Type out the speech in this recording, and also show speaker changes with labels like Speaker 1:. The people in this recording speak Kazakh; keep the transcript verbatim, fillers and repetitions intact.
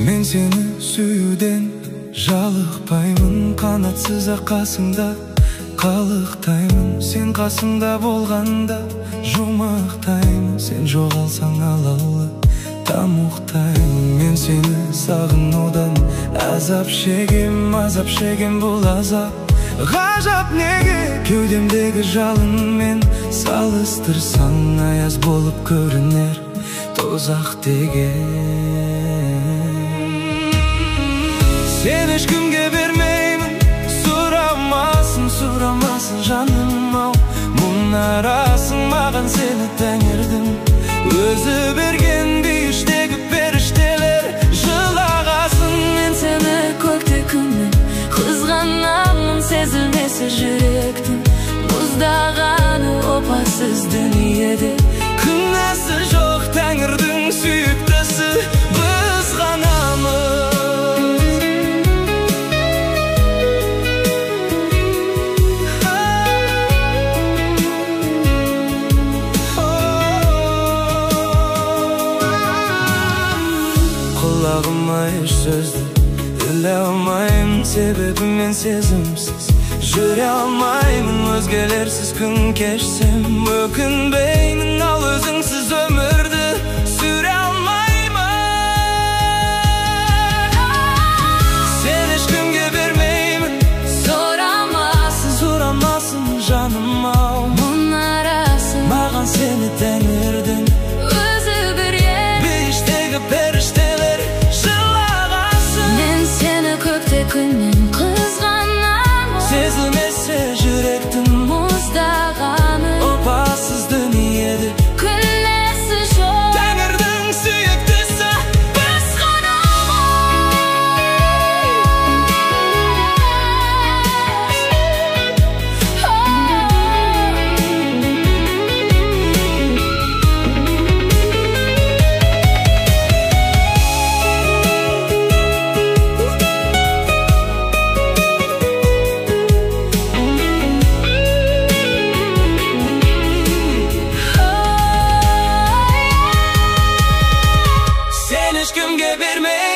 Speaker 1: Мен сені сүюден жалықпаймын, қанатсыз ақ қасыңда қалықтаймын. Сен қасымда болғанда жұмақтаймын, сен жоғалсаң алалы тамұқтаймын. Мен сені сағынудан азап шегем, азап шегем, бұл азап ғажап неге? Кеудемдегі жалынмен салыстырсаң аяз болып көрінер тозақ деген. Сен ешкімге бермеймін, сұрамасын, сұрамасын жаным ау. Мұнарасың маған сені тәңірдің өзі берген, бейіштегі періштелер жылағасын.
Speaker 2: Мен сені көкте күннен қызғанамын, сезілмесе жүректің мұздағаны опасыз дүниеде.
Speaker 1: Күнәсі жоқ тәңірдің сүйіктісі біз ғанамыз. Құлағыма еш сөзді іле алмаймын, себебі мен сезімсіз жүре алмаймын. Өзгелерсіз күн кешсем өкінбеймін, ал өзіңсіз өмірді сүре алмаймын. Сен ешкімге бермеймін,
Speaker 2: сұрамасын,
Speaker 1: сұрамасын жаным ау.
Speaker 2: мұнарасың
Speaker 1: маған сені тәңірдің
Speaker 2: өзі берген,
Speaker 1: бейіштегі періштелер жылағасын.
Speaker 2: мен сені көкте күннен қызғанамын,
Speaker 1: сезілмесе жүректің
Speaker 2: мұздағаны
Speaker 1: опасыз дүниеде.
Speaker 2: күнәсі жоқ
Speaker 1: Тәңірдің сүйіктісі біз ешкімге бермей